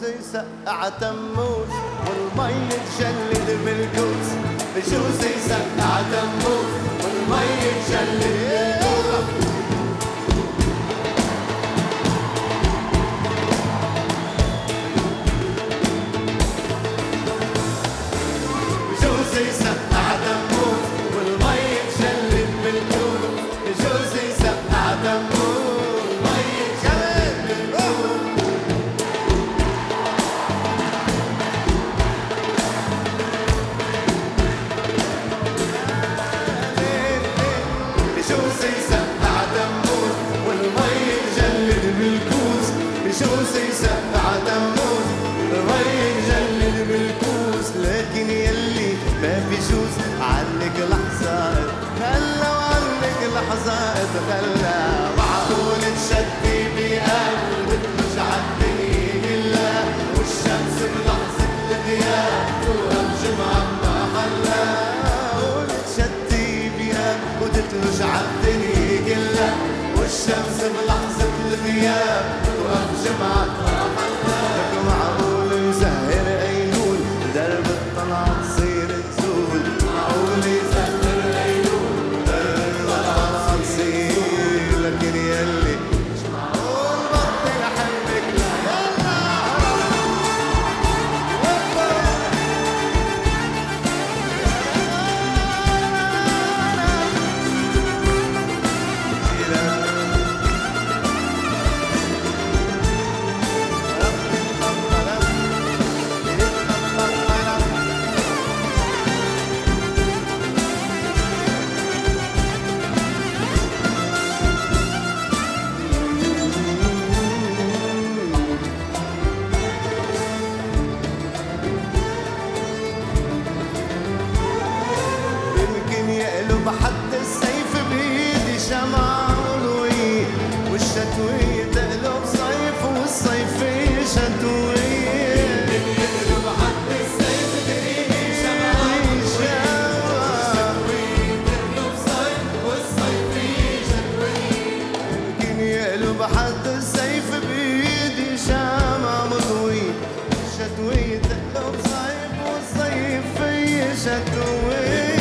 يسقع تموز والمي تجلد بالكوز، بجوز يسقع تموز والمي تجلد بالكوز. بجوز يسقع تموز والمي تجلد بالكوز، بجوز يسقع تموز والمي تجلد بالكوز. بجوز يسقع تموز والمي يجلد بالكوز، بجوز يسقع تموز والمي يجلد بالكوز. لكن يلي ما بجوز عنك لحظة اتخلى، وعنك لحظة اتخلى. معقول تشدي بقلبك مش عالدنيا كلها، والشمس بلحظة الغياب توقف جمعة بمحلها. معقول تشدي بقلبك وتترج عالدنيا كلها، والشمس بلحظة الغياب توقف جمعة بمحلها. لك معقول يسهر أيلول درب الطلعة تصير تزول، معقول يسهر أيلول درب الطلعة تصير. لكن يلي مش معقول بطل أحبك لا يلا حد السيف بيدي شمعة علوية، والشتوية تقلب صيف والصيفية شتوية. يقلب حد السيف بيدي شمعة علوية، والشتوية تقلب صيف والصيفية شتوية. يمكن يقلب حد السيف بيدي شمعة مضوية، والشتوية تقلب صيف والصيفية شتوية.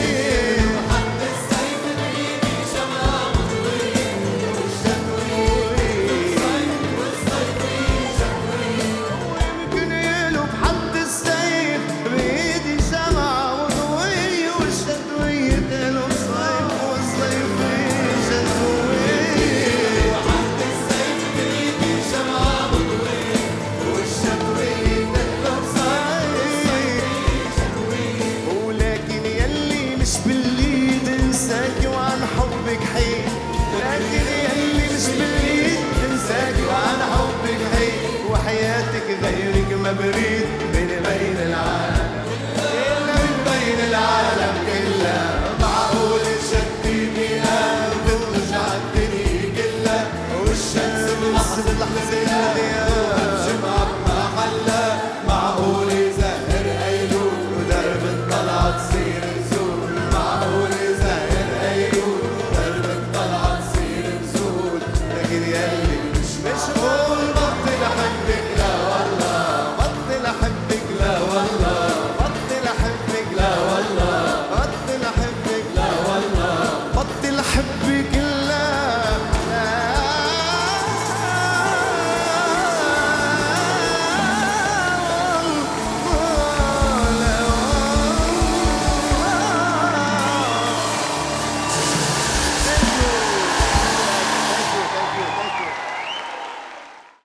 لكن يلي مش بالإيد انساكي وعن حبك حي، وحياتك غيرك ما بريد.